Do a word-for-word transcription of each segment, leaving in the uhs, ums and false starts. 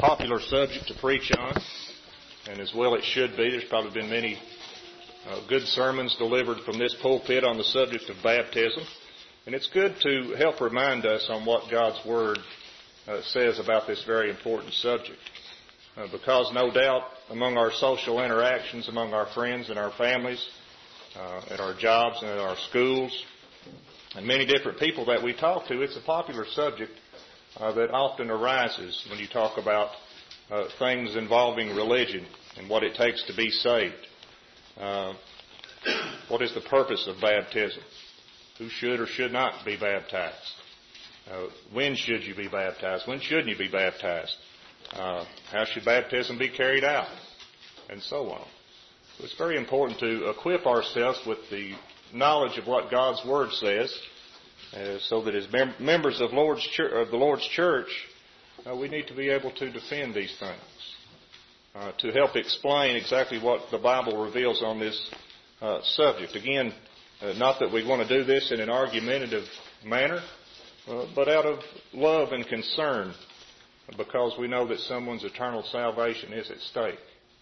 popular subject to preach on, and as well it should be. There's probably been many uh, good sermons delivered from this pulpit on the subject of baptism, and it's good to help remind us on what God's Word uh, says about this very important subject. Uh, because no doubt among our social interactions, among our friends and our families, uh, at our jobs and at our schools, and many different people that we talk to, it's a popular subject uh, that often arises when you talk about uh, things involving religion and what it takes to be saved. Uh, what is the purpose of baptism? Who should or should not be baptized? Uh, when should you be baptized? When shouldn't you be baptized? Uh, how should baptism be carried out? And so on. So it's very important to equip ourselves with the knowledge of what God's Word says, uh, so that as mem- members of, Lord's Chur- of the Lord's Church, uh, we need to be able to defend these things, uh, to help explain exactly what the Bible reveals on this uh, subject. Again, uh, not that we want to do this in an argumentative manner, uh, but out of love and concern, because we know that someone's eternal salvation is at stake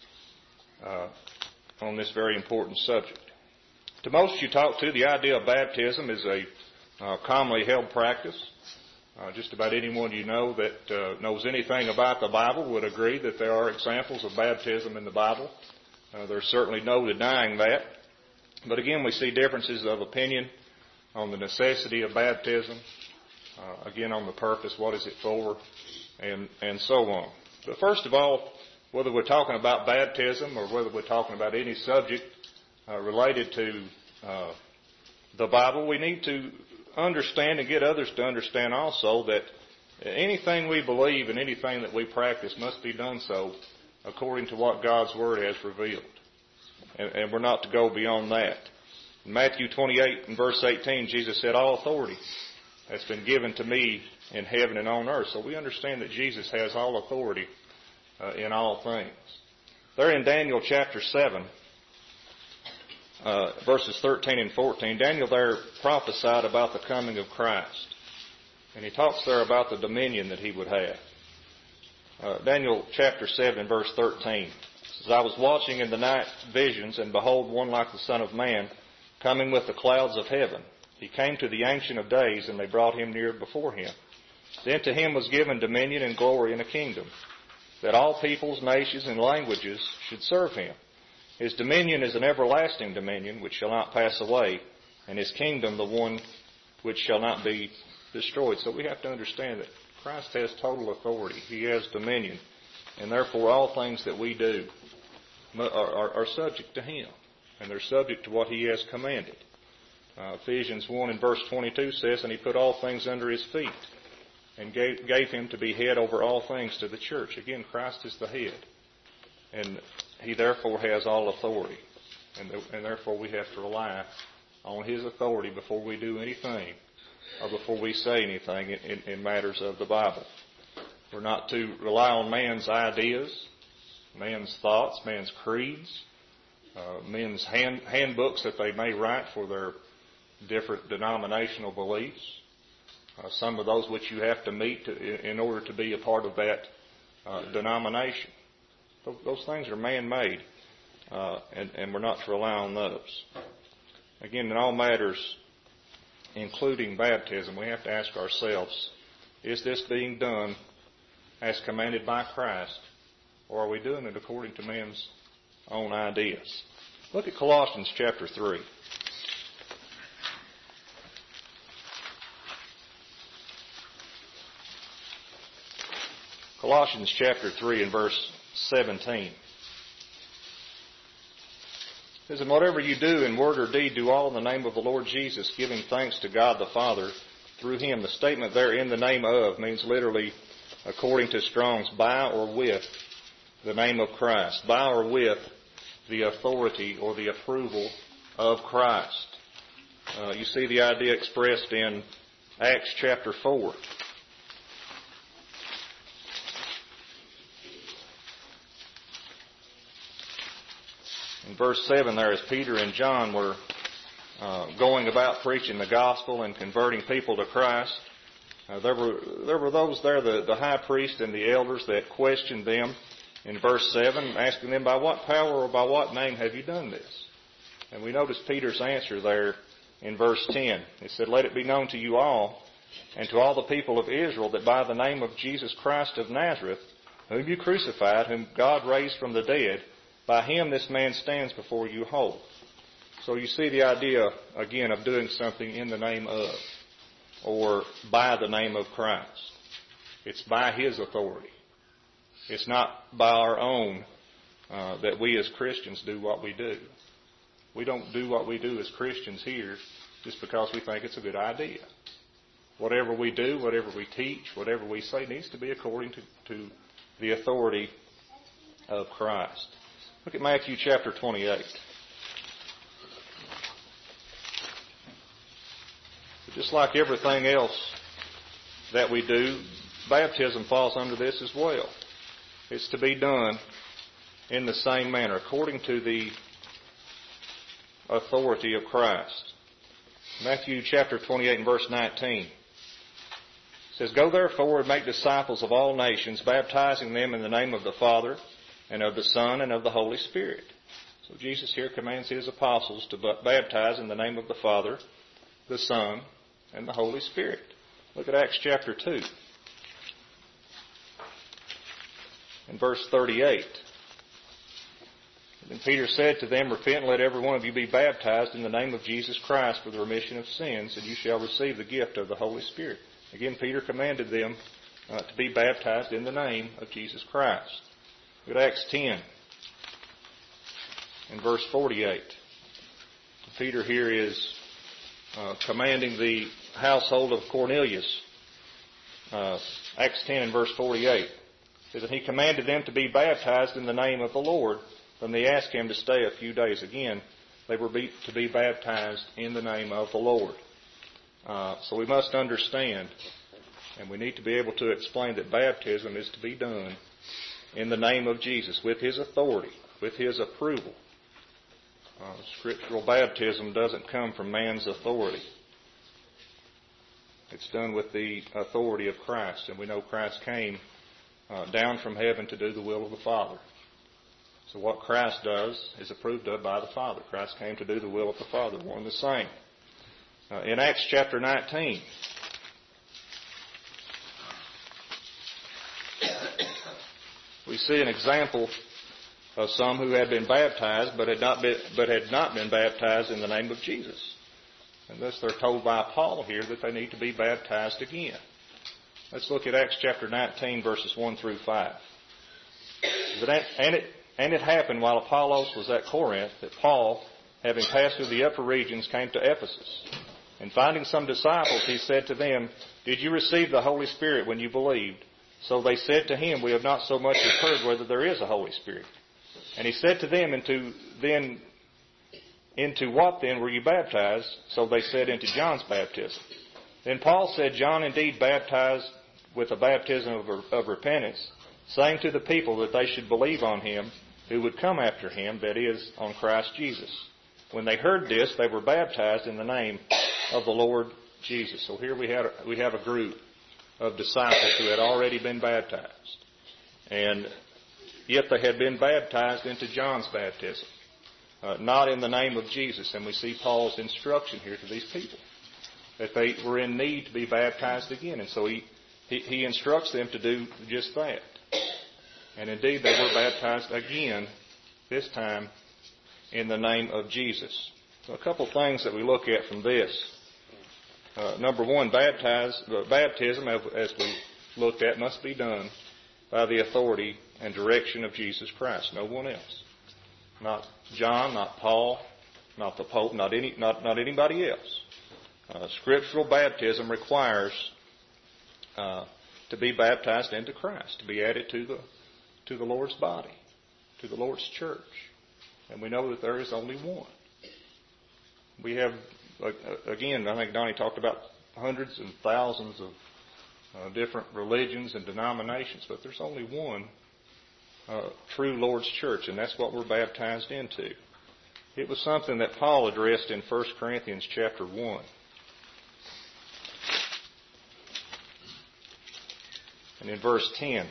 uh, on this very important subject. To most you talk to, the idea of baptism is a uh, commonly held practice. Uh, just about anyone you know that uh, knows anything about the Bible would agree that there are examples of baptism in the Bible. Uh, there's certainly no denying that. But again, we see differences of opinion on the necessity of baptism, uh, again on the purpose, what is it for, and, and so on. But first of all, whether we're talking about baptism or whether we're talking about any subject uh, related to uh, the Bible, we need to understand and get others to understand also that anything we believe and anything that we practice must be done so according to what God's Word has revealed. And, and we're not to go beyond that. In Matthew twenty-eight and verse eighteen, Jesus said, "All authority has been given to me in heaven and on earth." So we understand that Jesus has all authority uh, in all things. There in Daniel chapter seven, uh, verses thirteen and fourteen, Daniel there prophesied about the coming of Christ. And he talks there about the dominion that he would have. Uh, Daniel chapter seven verse thirteen says, "I was watching in the night visions, and behold, one like the Son of Man, coming with the clouds of heaven. He came to the Ancient of Days, and they brought him near before him. Then to him was given dominion and glory and a kingdom, that all peoples, nations, and languages should serve him. His dominion is an everlasting dominion which shall not pass away, and his kingdom the one which shall not be destroyed." So we have to understand that Christ has total authority. He has dominion, and therefore all things that we do are, are, are subject to him, and they're subject to what he has commanded. Uh, Ephesians one and verse twenty-two says, "And he put all things under his feet, and gave, gave him to be head over all things to the church." Again, Christ is the head, and he therefore has all authority, and, the, and therefore we have to rely on his authority before we do anything or before we say anything in, in, in matters of the Bible. We're not to rely on man's ideas, man's thoughts, man's creeds, uh, men's hand, handbooks that they may write for their different denominational beliefs. Uh, some of those which you have to meet to, in order to be a part of that uh, denomination. Those, those things are man-made, uh, and, and we're not to rely on those. Again, in all matters, including baptism, we have to ask ourselves, is this being done as commanded by Christ, or are we doing it according to man's own ideas? Look at Colossians chapter three. Colossians chapter three and verse seventeen. It says, "And whatever you do in word or deed, do all in the name of the Lord Jesus, giving thanks to God the Father through him." The statement there, "in the name of," means literally, according to Strong's, by or with the name of Christ. By or with the authority or the approval of Christ. Uh, you see the idea expressed in Acts chapter four. In verse seven there, as Peter and John were uh, going about preaching the gospel and converting people to Christ, Uh, there were there were those there, the, the high priest and the elders, that questioned them in verse seven, asking them, by what power or by what name have you done this? And we notice Peter's answer there in verse ten. He said, let it be known to you all and to all the people of Israel that by the name of Jesus Christ of Nazareth, whom you crucified, whom God raised from the dead, by him this man stands before you whole. So you see the idea, again, of doing something in the name of, or by the name of Christ. It's by his authority. It's not by our own uh, that we as Christians do what we do. We don't do what we do as Christians here just because we think it's a good idea. Whatever we do, whatever we teach, whatever we say needs to be according to, to the authority of Christ. Look at Matthew chapter twenty-eight. Just like everything else that we do, baptism falls under this as well. It's to be done in the same manner, according to the authority of Christ. Matthew chapter twenty-eight and verse nineteen says, go therefore and make disciples of all nations, baptizing them in the name of the Father and of the Son and of the Holy Spirit. So Jesus here commands his apostles to baptize in the name of the Father, the Son, and the Holy Spirit. Look at Acts chapter two. In verse thirty-eight. Then Peter said to them, repent and let every one of you be baptized in the name of Jesus Christ for the remission of sins, and you shall receive the gift of the Holy Spirit. Again, Peter commanded them uh, to be baptized in the name of Jesus Christ. Look at Acts ten. In verse forty-eight. Peter here is uh, commanding the household of Cornelius. Uh, Acts ten and verse forty-eight. Says that he commanded them to be baptized in the name of the Lord. When they asked him to stay a few days again, they were be, to be baptized in the name of the Lord. Uh, so we must understand, and we need to be able to explain that baptism is to be done in the name of Jesus, with his authority, with his approval. Uh, scriptural baptism doesn't come from man's authority. It's done with the authority of Christ, and we know Christ came uh, down from heaven to do the will of the Father. So what Christ does is approved of by the Father. Christ came to do the will of the Father, one and the same. Uh, in Acts chapter nineteen, we see an example of some who had been baptized but had not been, but had not been baptized in the name of Jesus. And thus they're told by Paul here that they need to be baptized again. Let's look at Acts chapter nineteen, verses one through five. And it, and it happened while Apollos was at Corinth that Paul, having passed through the upper regions, came to Ephesus. And finding some disciples, he said to them, did you receive the Holy Spirit when you believed? So they said to him, we have not so much as heard whether there is a Holy Spirit. And he said to them, into then into what then were you baptized? So they said, into John's baptism. Then Paul said, John indeed baptized with a baptism of, of repentance, saying to the people that they should believe on him who would come after him, that is, on Christ Jesus. When they heard this, they were baptized in the name of the Lord Jesus. So here we have, we have a group of disciples who had already been baptized. And yet they had been baptized into John's baptism, uh, not in the name of Jesus. And we see Paul's instruction here to these people, that they were in need to be baptized again. And so he, he, he instructs them to do just that. And indeed they were baptized again, this time in the name of Jesus. So a couple of things that we look at from this. Uh, number one, baptize, uh, baptism, as we looked at, must be done by the authority and direction of Jesus Christ, no one else. Not John, not Paul, not the Pope, not any, not, not anybody else. Uh, scriptural baptism requires uh, to be baptized into Christ, to be added to the to the Lord's body, to the Lord's church. And we know that there is only one. We have, again, I think Donnie talked about hundreds and thousands of uh, different religions and denominations, but there's only one uh, true Lord's church, and that's what we're baptized into. It was something that Paul addressed in First Corinthians chapter one. and in verse ten.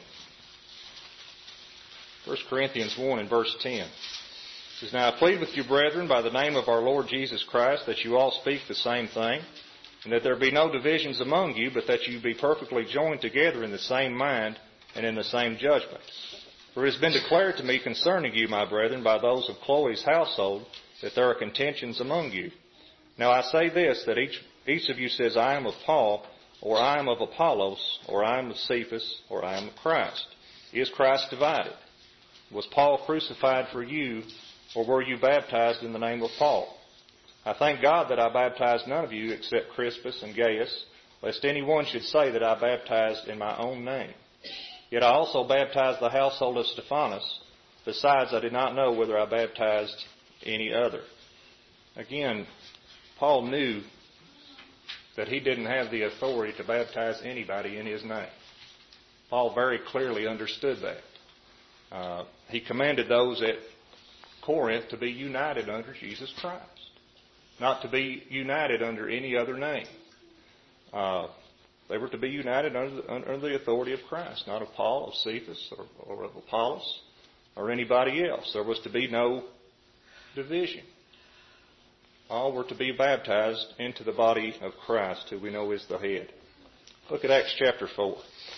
First Corinthians one and verse ten. It says, Now I plead with you, brethren, by the name of our Lord Jesus Christ, that you all speak the same thing, and that there be no divisions among you, but that you be perfectly joined together in the same mind and in the same judgment. For it has been declared to me concerning you, my brethren, by those of Chloe's household, that there are contentions among you. Now I say this, that each, each of you says, I am of Paul, or I am of Apollos, or I am of Cephas, or I am of Christ. Is Christ divided? Was Paul crucified for you, or were you baptized in the name of Paul? I thank God that I baptized none of you except Crispus and Gaius, lest any one should say that I baptized in my own name. Yet I also baptized the household of Stephanas. Besides, I did not know whether I baptized any other. Again, Paul knew that he didn't have the authority to baptize anybody in his name. Paul very clearly understood that. Uh, he commanded those at Corinth to be united under Jesus Christ, not to be united under any other name. Uh, they were to be united under the, under the authority of Christ, not of Paul, of Cephas, or, or of Apollos, or anybody else. There was to be no division. All were to be baptized into the body of Christ, who we know is the head. Look at Acts chapter four.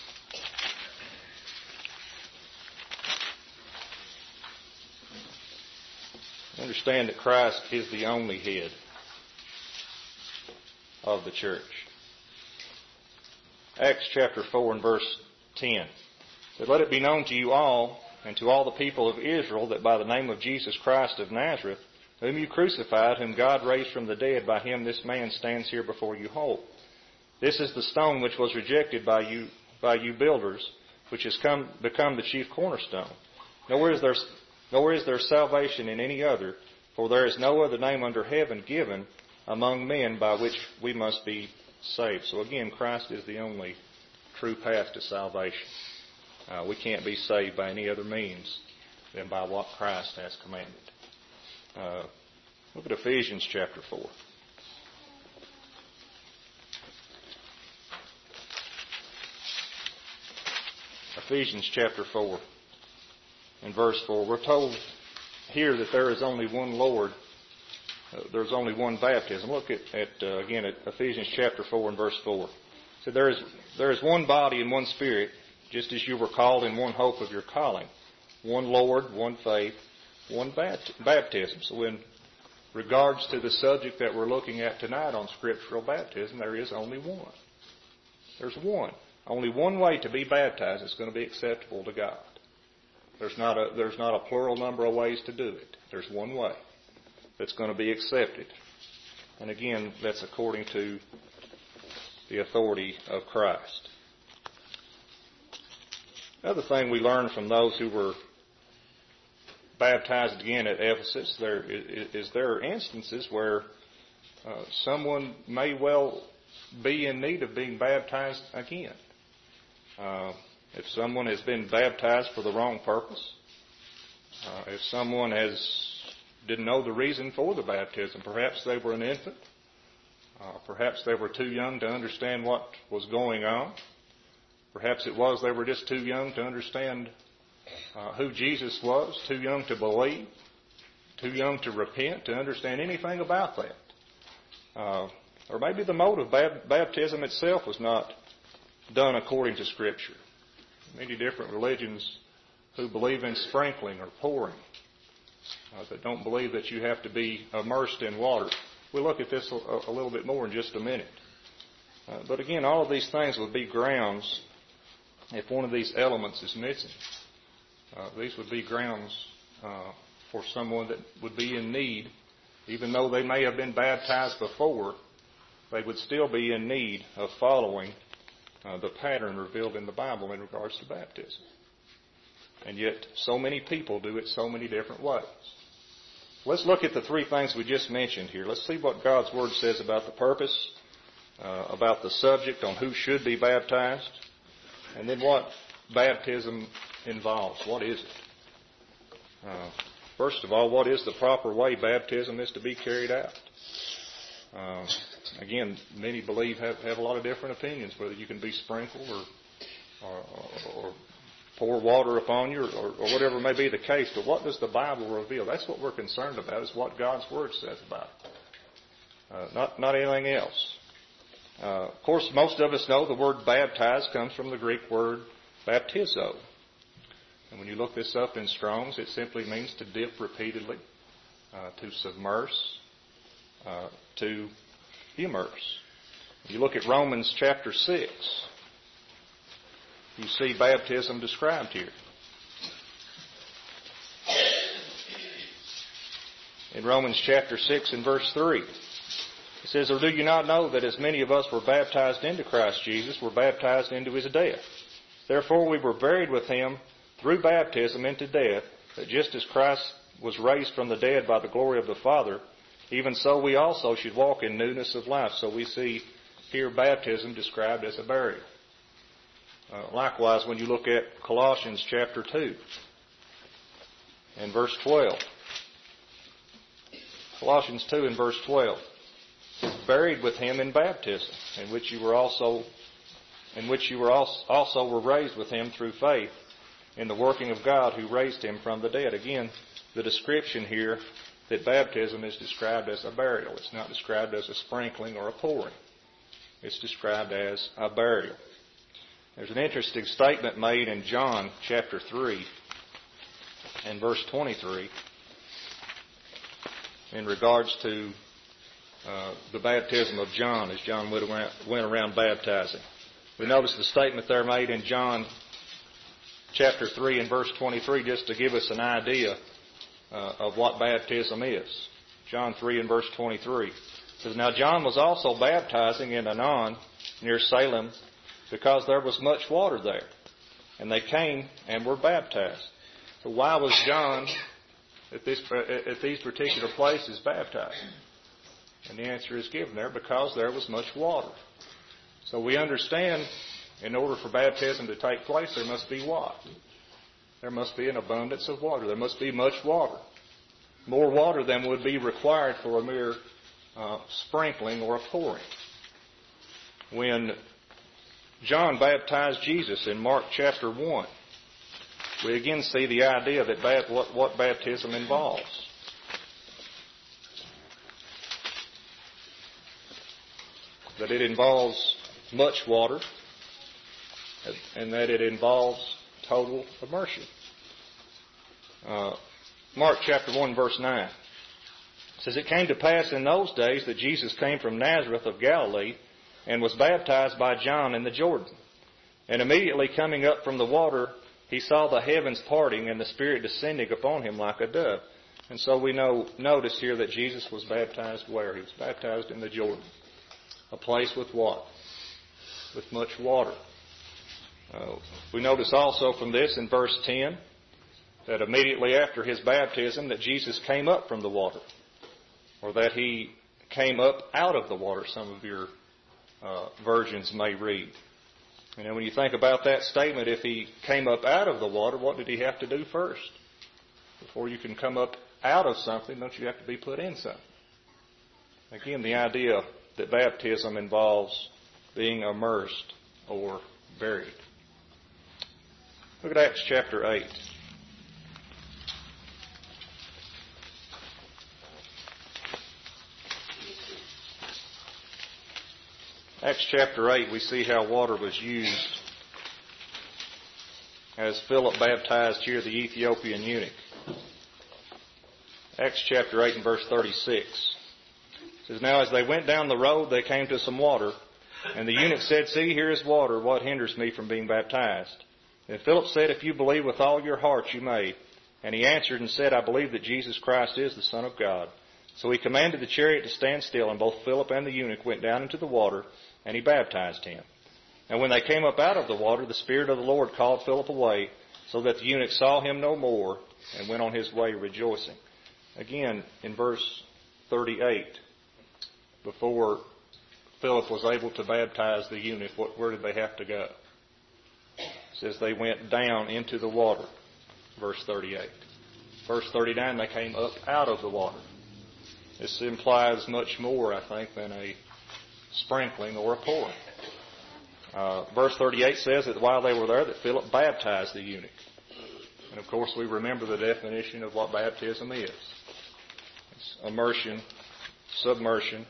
Understand that Christ is the only head of the church. Acts chapter four and verse ten. That let it be known to you all and to all the people of Israel that by the name of Jesus Christ of Nazareth, whom you crucified, whom God raised from the dead, by him this man stands here before you whole. This is the stone which was rejected by you by you builders, which has come become the chief cornerstone. Nowhere is there nowhere is there salvation in any other, for there is no other name under heaven given among men by which we must be saved. So again, Christ is the only true path to salvation. Uh, we can't be saved by any other means than by what Christ has commanded. Uh, look at Ephesians chapter four. Ephesians chapter four and verse four. We're told here that there is only one Lord. Uh, there's only one baptism. Look at, at uh, again at Ephesians chapter four and verse four. So there is there is one body and one Spirit, just as you were called in one hope of your calling. One Lord, one faith, one baptism. So in regards to the subject that we're looking at tonight on scriptural baptism, there is only one. There's one. Only one way to be baptized that's going to be acceptable to God. There's not a, there's not a plural number of ways to do it. There's one way that's going to be accepted. And again, that's according to the authority of Christ. Another thing we learn from those who were baptized again at Ephesus, there is there are instances where uh, someone may well be in need of being baptized again. Uh, if someone has been baptized for the wrong purpose, uh, if someone has didn't know the reason for the baptism, perhaps they were an infant, uh, perhaps they were too young to understand what was going on, perhaps it was they were just too young to understand uh, who Jesus was, too young to believe, too young to repent, to understand anything about that. Uh, or maybe the mode of bab- baptism itself was not done according to Scripture. Many different religions who believe in sprinkling or pouring, uh, that don't believe that you have to be immersed in water. We'll look at this a, a little bit more in just a minute. Uh, but again, all of these things would be grounds if one of these elements is missing. Uh, these would be grounds uh, for someone that would be in need, even though they may have been baptized before, they would still be in need of following uh, the pattern revealed in the Bible in regards to baptism. And yet, so many people do it so many different ways. Let's look at the three things we just mentioned here. Let's see what God's Word says about the purpose, uh, about the subject on who should be baptized, and then what baptism involves. What is it? Uh, first of all, what is the proper way baptism is to be carried out? Uh, again, many believe have, have a lot of different opinions whether you can be sprinkled or or, or pour water upon you, or, or whatever may be the case. But what does the Bible reveal? That's what we're concerned about, is what God's Word says about it. Uh, not, not anything else. Uh, of course, most of us know the word baptize comes from the Greek word baptizo. And when you look this up in Strong's, it simply means to dip repeatedly, uh, to submerse, uh, to immerse. You look at Romans chapter six, you see baptism described here. In Romans chapter six and verse three, it says, "Or do you not know that as many of us were baptized into Christ Jesus, were baptized into His death? Therefore we were buried with Him through baptism into death, that just as Christ was raised from the dead by the glory of the Father, even so we also should walk in newness of life." So we see here baptism described as a burial. Uh, likewise, when you look at Colossians chapter two and verse twelve. Colossians two and verse twelve. "Buried with Him in baptism, in which you were also, in which you were also, also were raised with Him through faith in the working of God who raised Him from the dead." Again, the description here that baptism is described as a burial. It's not described as a sprinkling or a pouring. It's described as a burial. There's an interesting statement made in John chapter three and verse twenty-three in regards to uh, the baptism of John, as John went around, went around baptizing. We notice the statement there made in John chapter three and verse twenty-three, just to give us an idea uh, of what baptism is. John three and verse twenty-three. It says, "Now John was also baptizing in Aenon near Salem, because there was much water there. And they came and were baptized." So why was John at, this, at these particular places baptized? And the answer is given there, because there was much water. So we understand, in order for baptism to take place, there must be what? There must be an abundance of water. There must be much water. More water than would be required for a mere uh, sprinkling or a pouring. When John baptized Jesus in Mark chapter one, we again see the idea that bap- what, what baptism involves. That it involves much water, and that it involves total immersion. Uh, Mark chapter one verse nine says, "It came to pass in those days that Jesus came from Nazareth of Galilee, and was baptized by John in the Jordan. And immediately coming up from the water, he saw the heavens parting and the Spirit descending upon him like a dove." And so we know, notice here that Jesus was baptized where? He was baptized in the Jordan. A place with what? With much water. Uh, we notice also from this in verse ten that immediately after his baptism that Jesus came up from the water. Or that he came up out of the water, some of your Uh, versions may read. You know, when you think about that statement, if he came up out of the water, what did he have to do first? Before you can come up out of something, don't you have to be put in something? Again, the idea that baptism involves being immersed or buried. Look at Acts chapter eight. Acts chapter eight, we see how water was used as Philip baptized here the Ethiopian eunuch. Acts chapter eight and verse thirty-six. It says, "Now as they went down the road, they came to some water. And the eunuch said, 'See, here is water. What hinders me from being baptized?' Then Philip said, 'If you believe with all your heart, you may.' And he answered and said, 'I believe that Jesus Christ is the Son of God.' So he commanded the chariot to stand still, and both Philip and the eunuch went down into the water, and he baptized him. And when they came up out of the water, the Spirit of the Lord called Philip away, so that the eunuch saw him no more, and went on his way rejoicing." Again, in verse thirty-eight, before Philip was able to baptize the eunuch, what, where did they have to go? It says they went down into the water, verse thirty-eight. Verse thirty-nine, they came up out of the water. This implies much more, I think, than a sprinkling or a pouring. Uh, verse thirty-eight says that while they were there, that Philip baptized the eunuch. And of course, we remember the definition of what baptism is. It's immersion, submersion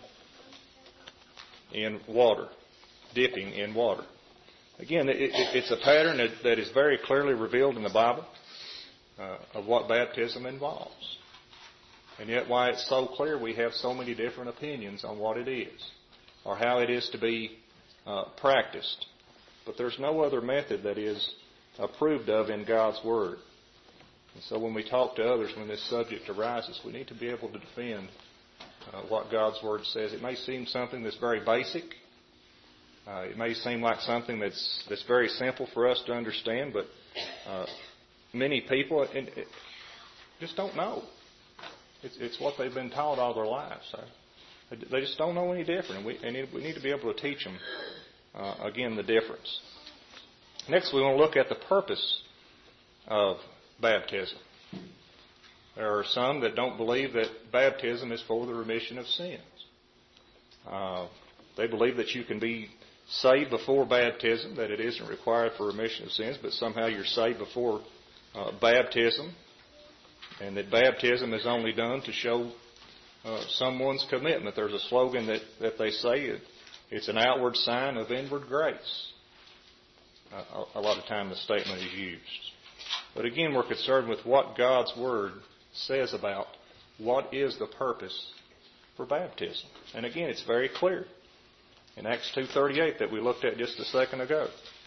in water, dipping in water. Again, it, it, it's a pattern that, that is very clearly revealed in the Bible uh, of what baptism involves. And yet why it's so clear, we have so many different opinions on what it is or how it is to be uh, practiced. But there's no other method that is approved of in God's Word. And so when we talk to others, when this subject arises, we need to be able to defend uh, what God's Word says. It may seem something that's very basic. Uh, it may seem like something that's that's very simple for us to understand, but uh, many people and it, just don't know. It's, it's what they've been taught all their lives. So they just don't know any different, and we, and it, we need to be able to teach them, uh, again, the difference. Next, we want to look at the purpose of baptism. There are some that don't believe that baptism is for the remission of sins. Uh, they believe that you can be saved before baptism, that it isn't required for remission of sins, but somehow you're saved before uh, baptism, and that baptism is only done to show uh, someone's commitment. There's a slogan that, that they say, it, it's an outward sign of inward grace. Uh, a, a lot of time the statement is used. But again, we're concerned with what God's Word says about what is the purpose for baptism. And again, it's very clear in Acts two thirty-eight that we looked at just a second ago.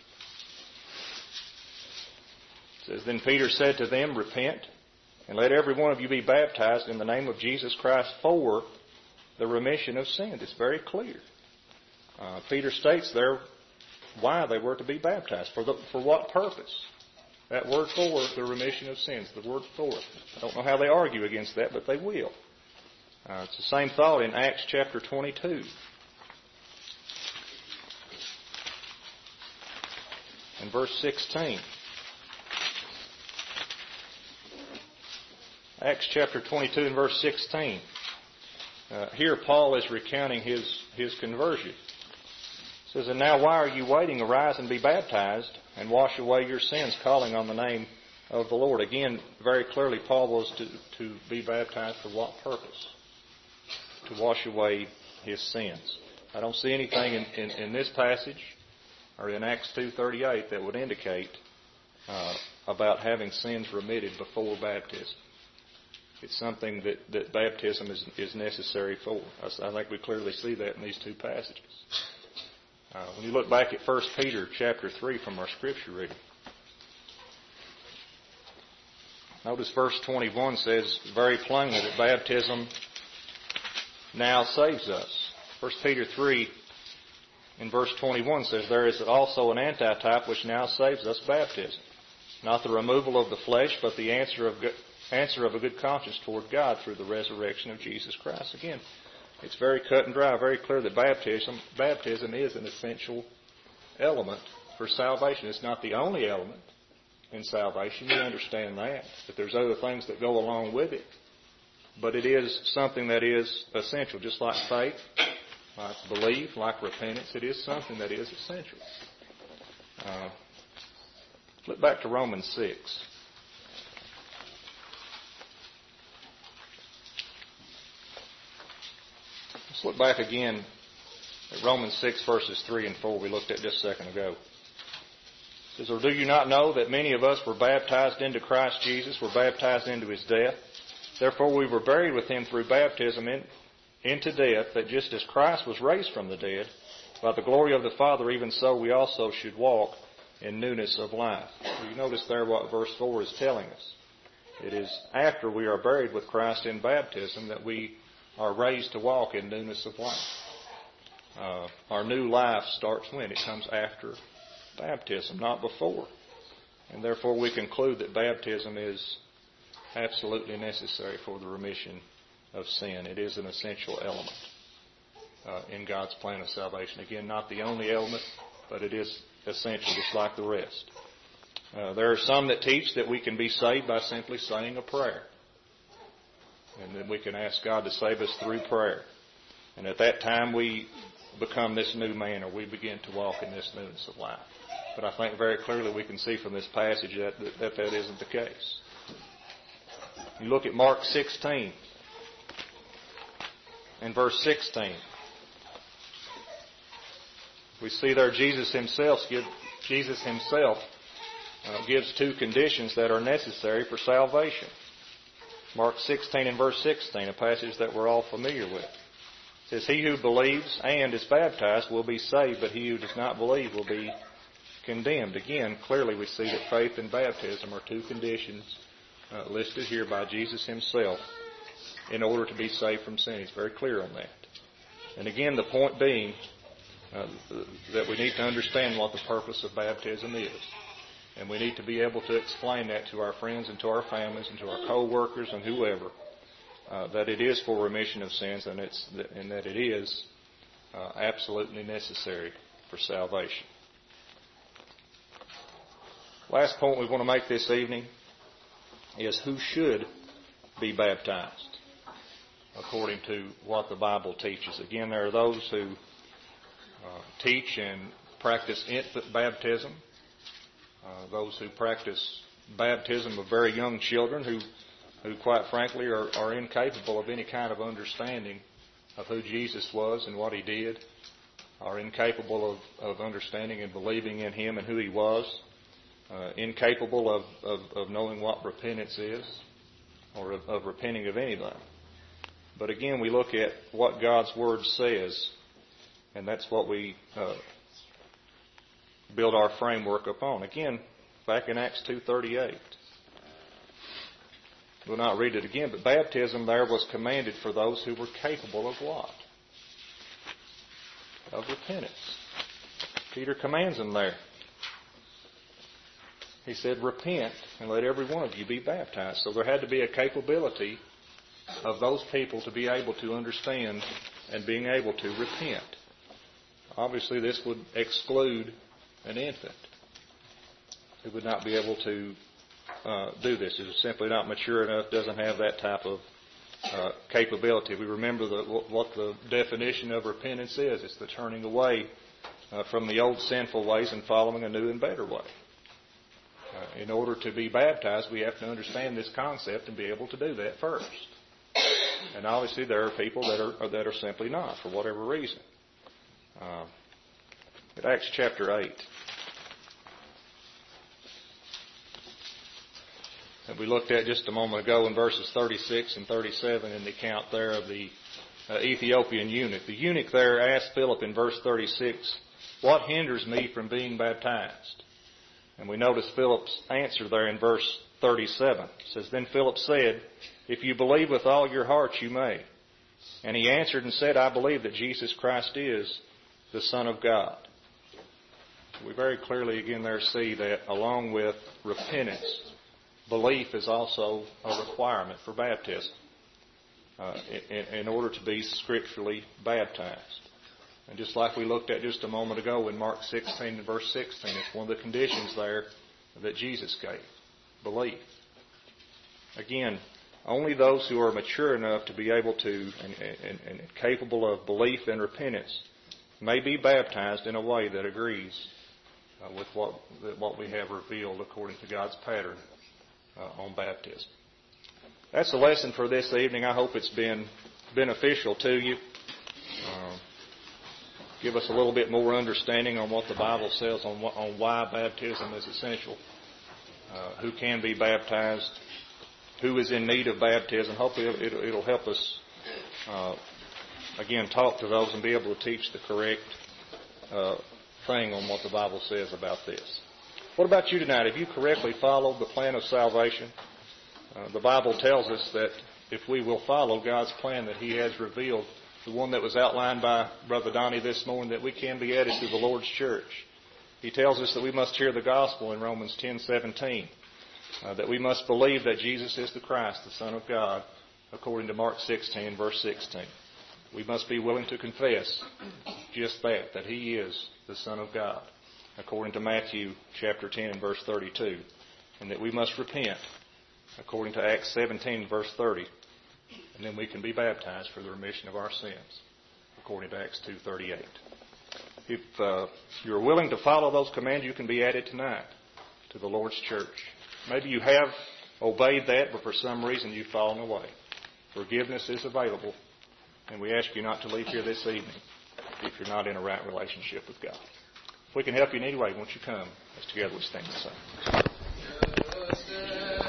It says, Then Peter said to them, Repent, and let every one of you be baptized in the name of Jesus Christ for the remission of sins. It's very clear. Uh, Peter states there why they were to be baptized. For, the, for what purpose? That word for, the remission of sins, the word for. I don't know how they argue against that, but they will. Uh, it's the same thought in Acts chapter twenty-two. In verse sixteen. Acts chapter twenty-two and verse sixteen. Uh, here Paul is recounting his, his conversion. It says, And now why are you waiting? Arise and be baptized, and wash away your sins, calling on the name of the Lord. Again, very clearly, Paul was to, to be baptized for what purpose? To wash away his sins. I don't see anything in, in, in this passage or in Acts two thirty-eight that would indicate uh, about having sins remitted before baptism. It's something that, that baptism is, is necessary for. I, I think we clearly see that in these two passages. Uh, when you look back at First Peter chapter three from our scripture reading, notice verse twenty-one says very plainly that baptism now saves us. First Peter three in verse twenty-one says, There is also an antitype which now saves us, baptism. Not the removal of the flesh, but the answer of good, answer of a good conscience toward God through the resurrection of Jesus Christ. Again, it's very cut and dry, very clear that baptism, baptism is an essential element for salvation. It's not the only element in salvation. You understand that. But there's other things that go along with it. But it is something that is essential, just like faith, like belief, like repentance. It is something that is essential. Uh, flip back to Romans six. Let's look back again at Romans six, verses three and four we looked at just a second ago. It says, Or do you not know that many of us were baptized into Christ Jesus, were baptized into His death? Therefore we were buried with Him through baptism in, into death, that just as Christ was raised from the dead, by the glory of the Father, even so we also should walk in newness of life. You notice there what verse four is telling us. It is after we are buried with Christ in baptism that we are raised to walk in newness of life. Uh, our new life starts when? It comes after baptism, not before. And therefore we conclude that baptism is absolutely necessary for the remission of sin. It is an essential element uh, in God's plan of salvation. Again, not the only element, but it is essential just like the rest. Uh, there are some that teach that we can be saved by simply saying a prayer. And then we can ask God to save us through prayer. And at that time we become this new man or we begin to walk in this newness of life. But I think very clearly we can see from this passage that that, that isn't the case. You look at Mark sixteen and verse sixteen. We see there Jesus himself, Jesus himself uh, gives two conditions that are necessary for salvation. Mark sixteen and verse sixteen, a passage that we're all familiar with. It says, "He who believes and is baptized will be saved, but he who does not believe will be condemned." Again, clearly we see that faith and baptism are two conditions uh, listed here by Jesus himself in order to be saved from sin. He's very clear on that. And again, the point being uh, that we need to understand what the purpose of baptism is. And we need to be able to explain that to our friends and to our families and to our co-workers and whoever, uh, that it is for remission of sins and, it's, and that it is uh, absolutely necessary for salvation. Last point we want to make this evening is who should be baptized according to what the Bible teaches. Again, there are those who uh, teach and practice infant baptism. Uh, those who practice baptism of very young children who, who quite frankly, are, are incapable of any kind of understanding of who Jesus was and what He did, are incapable of, of understanding and believing in Him and who He was, uh, incapable of, of, of knowing what repentance is or of, of repenting of anything. But again, we look at what God's Word says, and that's what we uh, build our framework upon. Again, back in Acts two thirty-eight. We'll not read it again, but baptism there was commanded for those who were capable of what? Of repentance. Peter commands them there. He said, "Repent and let every one of you be baptized." So there had to be a capability of those people to be able to understand and being able to repent. Obviously, this would exclude an infant who would not be able to uh, do this. Is simply not mature enough, doesn't have that type of uh, capability. We remember the, what the definition of repentance is. It's the turning away uh, from the old sinful ways and following a new and better way. Uh, in order to be baptized, we have to understand this concept and be able to do that first. And obviously there are people that are that are simply not, for whatever reason. Uh, at Acts chapter eight, that we looked at just a moment ago in verses thirty-six and thirty-seven in the account there of the uh, Ethiopian eunuch. The eunuch there asked Philip in verse thirty-six, "What hinders me from being baptized?" And we notice Philip's answer there in verse thirty-seven. It says, "Then Philip said, If you believe with all your heart, you may." And he answered and said, "I believe that Jesus Christ is the Son of God." We very clearly again there see that along with repentance, belief is also a requirement for baptism uh, in, in order to be scripturally baptized. And just like we looked at just a moment ago in Mark sixteen and verse sixteen, it's one of the conditions there that Jesus gave, belief. Again, only those who are mature enough to be able to and, and, and capable of belief and repentance may be baptized in a way that agrees uh, with what that what we have revealed according to God's pattern uh, on baptism. That's the lesson for this evening. I hope it's been beneficial to you. Uh, give us a little bit more understanding on what the Bible says on, on why baptism is essential, uh, who can be baptized, who is in need of baptism. Hopefully it'll, it'll help us, uh, again, talk to those and be able to teach the correct uh, thing on what the Bible says about this. What about you tonight? Have you correctly followed the plan of salvation? Uh, the Bible tells us that if we will follow God's plan that He has revealed, the one that was outlined by Brother Donnie this morning, that we can be added to the Lord's church. He tells us that we must hear the gospel in Romans ten seventeen. Uh, that we must believe that Jesus is the Christ, the Son of God, according to Mark sixteen, verse sixteen. We must be willing to confess just that, that He is the Son of God, according to Matthew chapter ten, verse thirty-two. And that we must repent, according to Acts seventeen, verse thirty. And then we can be baptized for the remission of our sins, according to Acts two thirty-eight. If uh, you're willing to follow those commands, you can be added tonight to the Lord's church. Maybe you have obeyed that, but for some reason you've fallen away. Forgiveness is available, and we ask you not to leave here this evening if you're not in a right relationship with God. If we can help you in any way, won't you come as together we stand and sing.